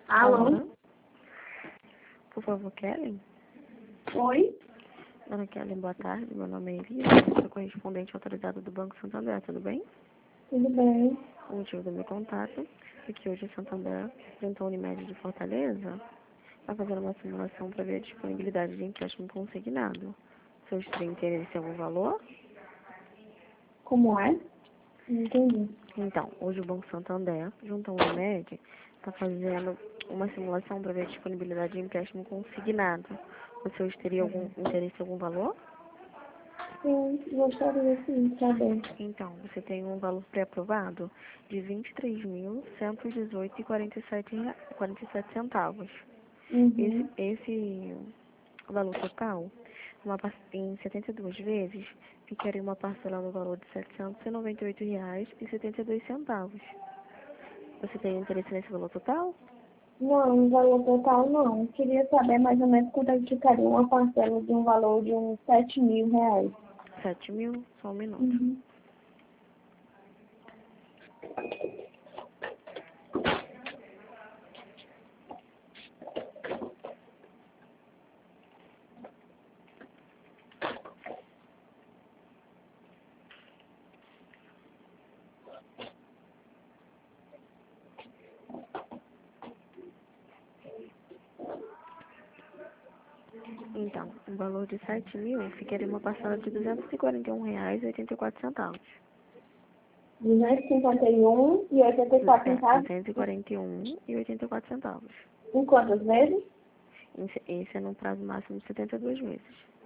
Alô? Por favor, Kellen? Oi? Dona Kellen, boa tarde. Meu nome é Elisa, eu sou correspondente autorizado do Banco Santander, tudo bem? Tudo bem? O motivo do meu contato é que hoje a Santander, junto à Unimed de Fortaleza, está fazendo uma simulação para ver a disponibilidade de empréstimo consignado. Seus 30 têm algum valor? Como é? Não entendi. Então, hoje o Banco Santander, junto à Unimed, está fazendo uma simulação para ver a disponibilidade de empréstimo consignado. Você hoje teria algum interesse em algum valor? Sim, gostaria sim, tá bem. Então, você tem um valor pré-aprovado de R$ 23.118,47 Uhum. Esse valor total, em 72 vezes, ficaria uma parcela no valor de R$ 798,72. Você tem interesse nesse valor total? Não, no valor total não. Queria saber mais ou menos quanto é que ficaria uma parcela de um valor de uns 7.000 reais. 7.000? Só um minuto. Uhum. Então, o valor de 7.000 ficaria uma parcela de R$ 241,84. 251,84 centavos. 241,84. Em quantas vezes? Esse é no prazo máximo de 72 meses.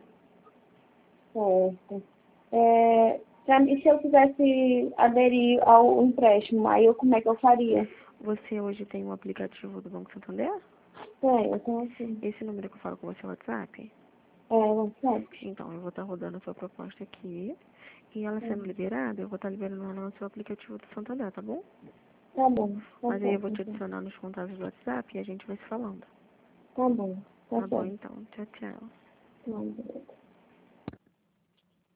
Certo. E se eu quisesse aderir ao empréstimo, aí como é que eu faria? Você hoje tem um aplicativo do Banco Santander? Eu tenho assim. Esse número que eu falo com você é o WhatsApp? Não sabe? Então, eu vou estar rodando a sua proposta aqui. E ela sendo liberada, eu vou estar liberando ela no seu aplicativo do Santander, tá bom? Tá bom, tá Mas aí eu vou certo, te então. adicionar nos contatos do WhatsApp e a gente vai se falando. Tá bom, tá Tá bom, certo. então. Tchau, tchau. Não, beleza.